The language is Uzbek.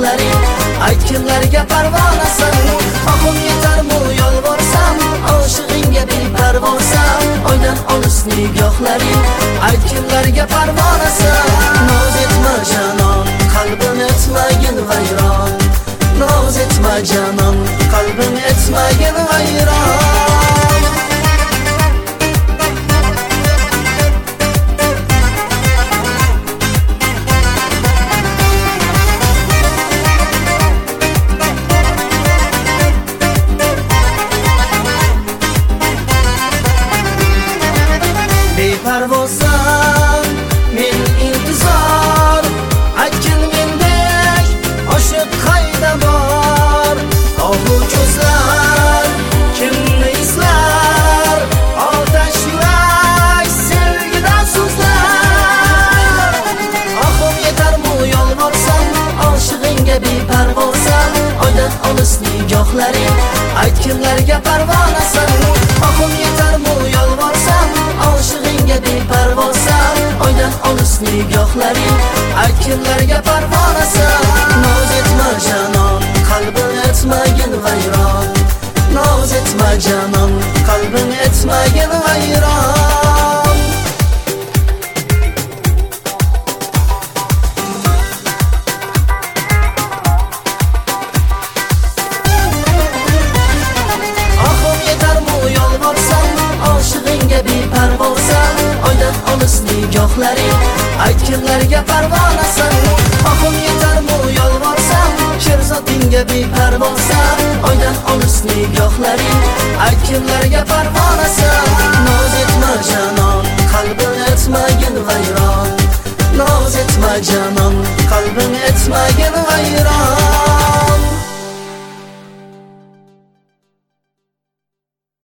nigohlaring, ayt kimlarga parvonasan. Oqim yetarmi yolvorsam, oshig'ingga beparvosan. Oydan olis nigohlaring, ayt kimlarga parvonasan. Noz etma janon, qalbim etmagin vayron. Noz etma janon, qalbim etmagin vayron. Beparvozsan, men intizor, aytgin mendek oshiq qayda bor. Ohu ko'zlar kimni izlar, otash yurak sevgidan so'zlar. Oxim yetarmi yolvorsam, oshig'ingga beparvozsan. Oydan olis nigohlaring, ayt kimlarga parvonasan. Oxim yetarmi yolvorsam, oshig'ingga beparvozsan. Oydan olis nigohlaring, ayt kimlarga parvonasan. Noz etma janon, qalbim etmagin vayron. Noz etma janon, qalbim etmagin vayron. Oxim yetarmi yolvorsam, oshig'ingga beparvozsan. Oydan olis nigohlaring, ayt kimlarga parvonasan. Oxim yetarmi yolvorsam, sherzodingga beparvozsan. Oydan olis nigohlaring, ayt kimlarga parvonasan. Noz etma janon, qalbim etmagin vayron. Noz etma janon.